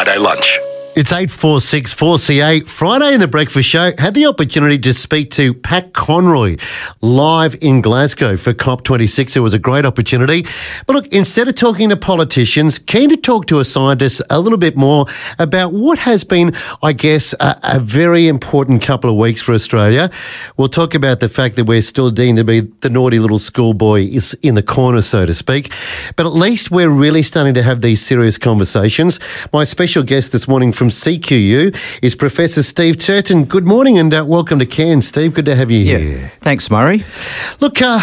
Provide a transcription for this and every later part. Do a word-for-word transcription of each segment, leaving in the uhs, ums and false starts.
Friday lunch. It's eight four six four C eight. Friday in the Breakfast Show. Had the opportunity to speak to Pat Conroy live in Glasgow for COP twenty-six. It was a great opportunity. But look, instead of talking to politicians, keen to talk to a scientist a little bit more about what has been, I guess, a, a very important couple of weeks for Australia. We'll talk about the fact that we're still deemed to be the naughty little schoolboy is in the corner, so to speak. But at least we're really starting to have these serious conversations. My special guest this morning from From C Q U is Professor Steve Turton. Good morning and uh, welcome to Cairns, Steve. Good to have you yeah. here. Thanks, Murray. Look, uh,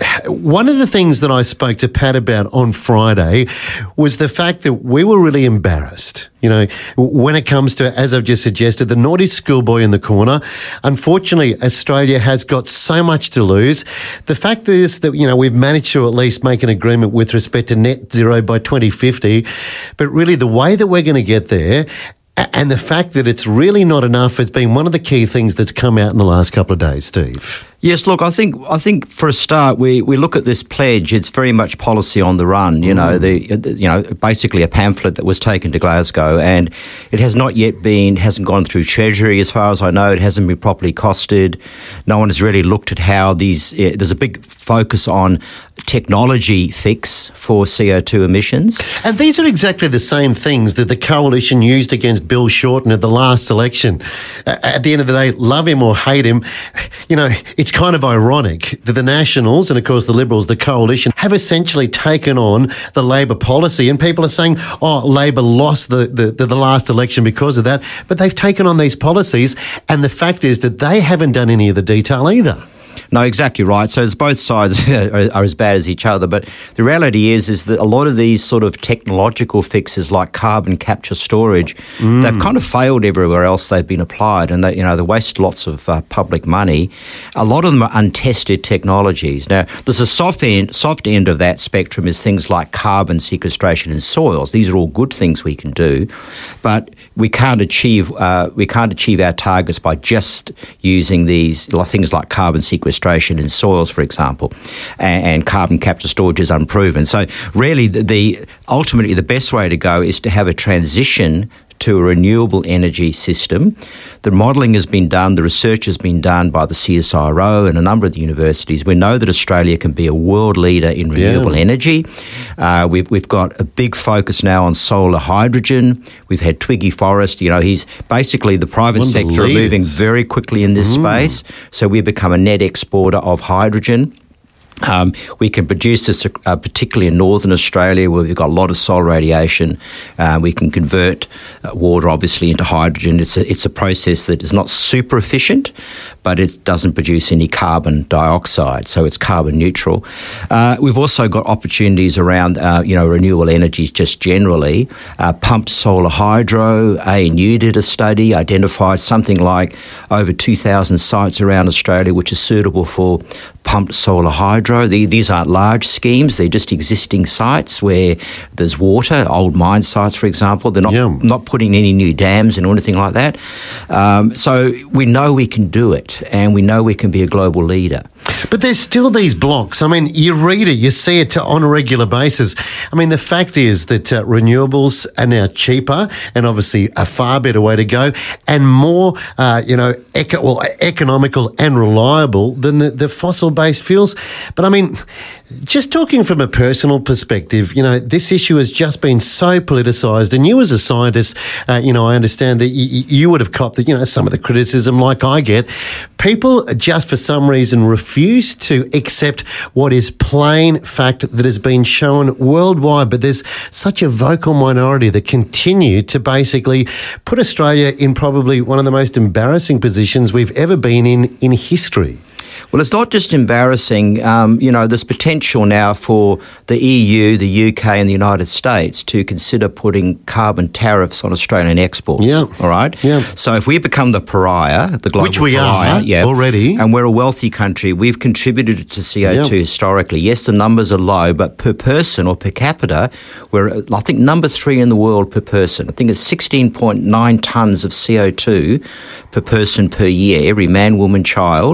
one of the things that I spoke to Pat about on Friday was the fact that we were really embarrassed. You know, when it comes to, as I've just suggested, the naughty schoolboy in the corner. Unfortunately, Australia has got so much to lose. The fact is that, you know, we've managed to at least make an agreement with respect to net zero by twenty fifty. But really, the way that we're going to get there and the fact that it's really not enough has been one of the key things that's come out in the last couple of days, Steve. Yes, look, I think I think for a start, we, we look at this pledge. It's very much policy on the run. You know, the you know basically a pamphlet that was taken to Glasgow, and it has not yet been hasn't gone through Treasury, as far as I know. It hasn't been properly costed. No one has really looked at how these. Uh, there's a big focus on technology fix for C O two emissions, and these are exactly the same things that the coalition used against Bill Shorten at the last election. Uh, at the end of the day, love him or hate him, you know, it's kind of ironic that the Nationals and, of course, the Liberals, the coalition, have essentially taken on the Labor policy, and people are saying, oh, Labor lost the, the, the, the last election because of that, but they've taken on these policies, and the fact is that they haven't done any of the detail either. No, exactly right. So it's both sides are, are as bad as each other. But the reality is, is that a lot of these sort of technological fixes, like carbon capture storage, mm. they've kind of failed everywhere else they've been applied, and they, you know, they wasted lots of uh, public money. A lot of them are untested technologies. Now, there's a soft end, soft end of that spectrum is things like carbon sequestration in soils. These are all good things we can do, but we can't achieve uh, we can't achieve our targets by just using these things like carbon sequestration in soils, for example, and, and carbon capture storage is unproven. So really, the, the ultimately the best way to go is to have a transition to a renewable energy system. The modelling has been done, the research has been done by the C S I R O and a number of the universities. We know that Australia can be a world leader in renewable yeah. energy. Uh, we've, we've got a big focus now on solar hydrogen. We've had Twiggy Forrest, you know, he's basically the private sector are moving very quickly in this mm. space. So we've become a net exporter of hydrogen. Um, we can produce this uh, particularly in northern Australia, where we've got a lot of solar radiation. Uh, we can convert uh, water, obviously, into hydrogen. It's a, it's a process that is not super efficient, but it doesn't produce any carbon dioxide, so it's carbon neutral. Uh, we've also got opportunities around, uh, you know, renewable energies just generally. Uh, pumped solar hydro, A N U did a study, identified something like over two thousand sites around Australia which are suitable for pumped solar hydro. These aren't large schemes, they're just existing sites where there's water, old mine sites, for example. They're not, yeah. not putting any new dams in or anything like that. Um, so we know we can do it, and we know we can be a global leader. But there's still these blocks. I mean, you read it, you see it on a regular basis. I mean, the fact is that uh, renewables are now cheaper and obviously a far better way to go, and more, uh, you know, eco- well, economical and reliable than the, the fossil-based fuels. But I mean, just talking from a personal perspective, you know, this issue has just been so politicised, and you as a scientist, uh, you know, I understand that you, you would have copped, the, you know, some of the criticism like I get. People just for some reason refuse to accept what is plain fact that has been shown worldwide, but there's such a vocal minority that continue to basically put Australia in probably one of the most embarrassing positions we've ever been in in history. Well, it's not just embarrassing. Um, you know, there's potential now for the E U, the U K and the United States to consider putting carbon tariffs on Australian exports. Yeah. All right? Yeah. So if we become the pariah, the global Which we pariah, are yeah, already, and we're a wealthy country, we've contributed to C O two yeah. historically. Yes, the numbers are low, but per person or per capita, we're, I think, number three in the world per person. I think it's sixteen point nine tonnes of C O two per person per year, every man, woman, child.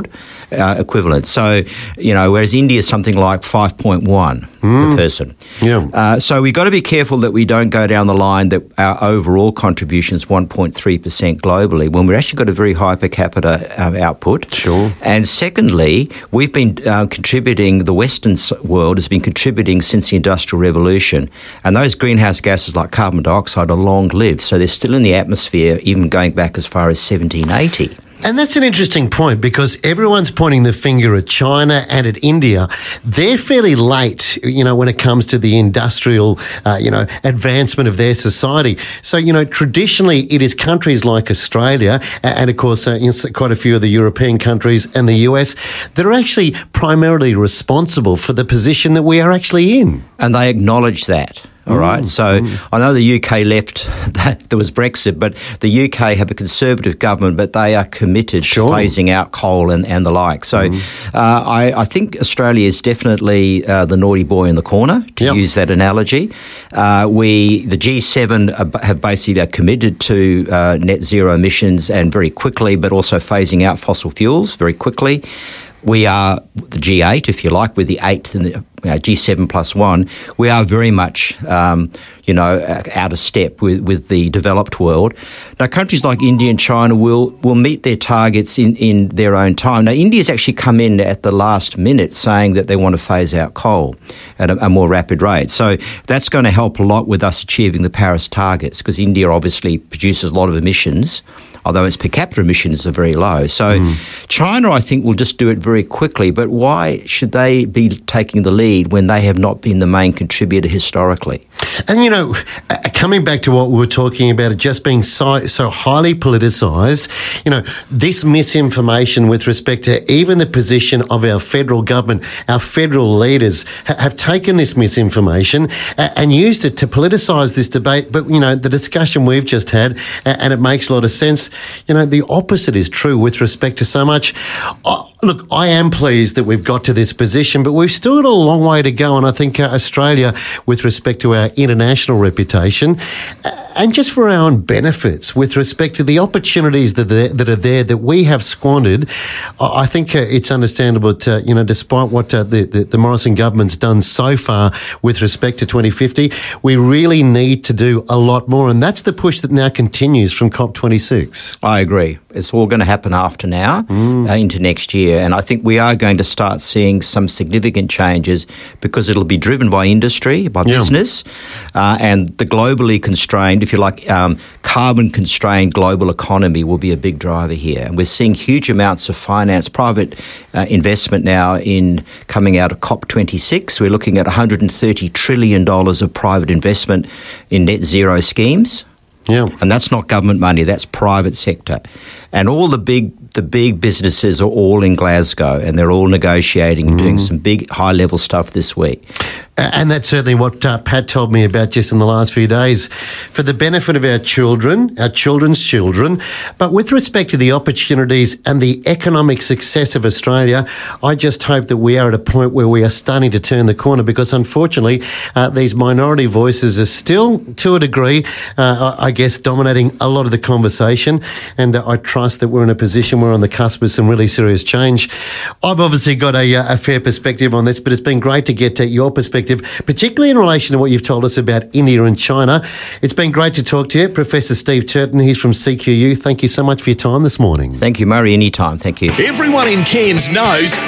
uh, equivalent. So, you know, whereas India is something like five point one mm. per person. Yeah. Uh, so we've got to be careful that we don't go down the line that our overall contribution is one point three percent globally when we've actually got a very high per capita um, output. Sure. And secondly, we've been uh, contributing, the Western world has been contributing since the Industrial Revolution. And those greenhouse gases like carbon dioxide are long-lived. So they're still in the atmosphere, even going back as far as seventeen eighty. And that's an interesting point because everyone's pointing the finger at China and at India. They're fairly late, you know, when it comes to the industrial, uh, you know, advancement of their society. So, you know, traditionally it is countries like Australia and, of course, uh, quite a few of the European countries and the U S that are actually primarily responsible for the position that we are actually in. And they acknowledge that. All right. Mm, so mm. I know the U K left, there was Brexit, but the U K have a Conservative government, but they are committed sure. to phasing out coal and, and the like. So mm. uh, I, I think Australia is definitely uh, the naughty boy in the corner, to yep. use that analogy. Uh, we, the G seven, have basically committed to uh, net zero emissions and very quickly, but also phasing out fossil fuels very quickly. We are the G eight, if you like, we're the eighth in the you know, G seven plus one. We are very much, um, you know, out of step with, with the developed world. Now, countries like India and China will, will meet their targets in, in their own time. Now, India's actually come in at the last minute saying that they want to phase out coal at a, a more rapid rate. So that's going to help a lot with us achieving the Paris targets because India obviously produces a lot of emissions, although its per capita emissions are very low. So mm. China, I think, will just do it very quickly. But why should they be taking the lead when they have not been the main contributor historically? And, you know, coming back to what we were talking about, it just being so, so highly politicised, you know, this misinformation with respect to even the position of our federal government, our federal leaders ha- have taken this misinformation and used it to politicise this debate. But, you know, the discussion we've just had, and it makes a lot of sense, you know, the opposite is true with respect to so much. Oh, look, I am pleased that we've got to this position, but we've still got a long way to go. And I think uh, Australia, with respect to our international reputation, uh, and just for our own benefits, with respect to the opportunities that, are, that are there that we have squandered, I think uh, it's understandable that, uh, you know, despite what uh, the, the, the Morrison government's done so far with respect to twenty fifty, we really need to do a lot more. And that's the push that now continues from COP twenty-six. I agree. It's all going to happen after now, mm. uh, into next year. And I think we are going to start seeing some significant changes because it'll be driven by industry, by yeah. business, uh, and the globally constrained, if you like, um, carbon-constrained global economy will be a big driver here. And we're seeing huge amounts of finance, private uh, investment now in coming out of COP twenty-six. We're looking at one hundred thirty trillion dollars of private investment in net zero schemes. Yeah. And that's not government money, that's private sector. And all the big the big businesses are all in Glasgow and they're all negotiating and mm. doing some big high-level stuff this week. And that's certainly what uh, Pat told me about just in the last few days. For the benefit of our children, our children's children, but with respect to the opportunities and the economic success of Australia, I just hope that we are at a point where we are starting to turn the corner because, unfortunately, uh, these minority voices are still, to a degree, uh, I guess, dominating a lot of the conversation. And uh, I trust that we're in a position where we're on the cusp of some really serious change. I've obviously got a, a fair perspective on this, but it's been great to get uh, your perspective, particularly in relation to what you've told us about India and China. It's been great to talk to you. Professor Steve Turton, he's from C Q U. Thank you so much for your time this morning. Thank you, Murray. Anytime. Thank you. Everyone in Cairns knows